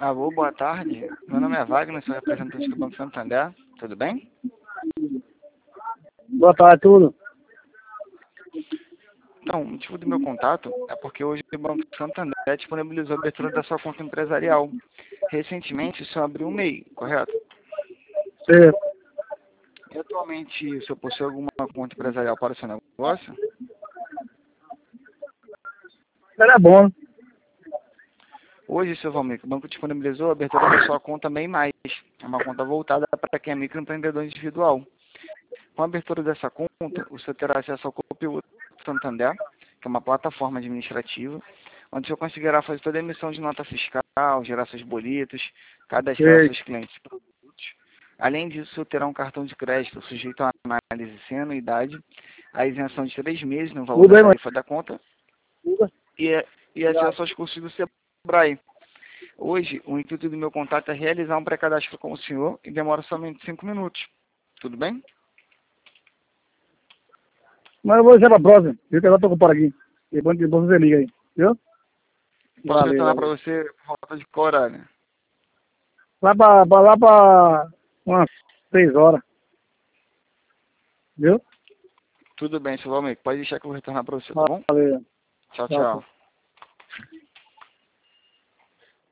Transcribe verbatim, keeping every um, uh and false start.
Alô, boa tarde. Meu nome é Wagner, sou representante do Banco Santander. Tudo bem? Boa tarde, tudo. Então, o motivo do meu contato é porque hoje o Banco Santander disponibilizou a abertura da sua conta empresarial. Recentemente, o senhor abriu um M E I, correto? Certo. E atualmente, o senhor possui alguma conta empresarial para o seu negócio? Era bom. Hoje, seu Valmir, o banco disponibilizou a abertura da sua conta M E I mais. É uma conta voltada para quem é microempreendedor individual. Com a abertura dessa conta, o senhor terá acesso ao Copiloto Santander, que é uma plataforma administrativa, onde o senhor conseguirá fazer toda a emissão de nota fiscal, gerar seus boletos, cadastrar Sei. seus clientes e produtos. Além disso, o senhor terá um cartão de crédito sujeito à análise sem anuidade, a isenção de três meses no valor Tudo da bem, mas... tarifa da conta Tudo. e, e acesso aos cursos do Sebrae. Hoje, o intuito do meu contato é realizar um pré-cadastro com o senhor e demora somente cinco minutos. Tudo bem? Mas eu vou deixar pra próxima. Eu que agora tô ocupado aqui. Depois, depois você liga aí. Viu? Posso Valeu, retornar para valeu. você por volta de qual horário? Lá pra, pra, lá pra umas seis horas. Viu? Tudo bem, seu Valmir. Pode deixar que eu vou retornar para você, tá bom? Valeu. Tchau, Tchau, tchau. tchau.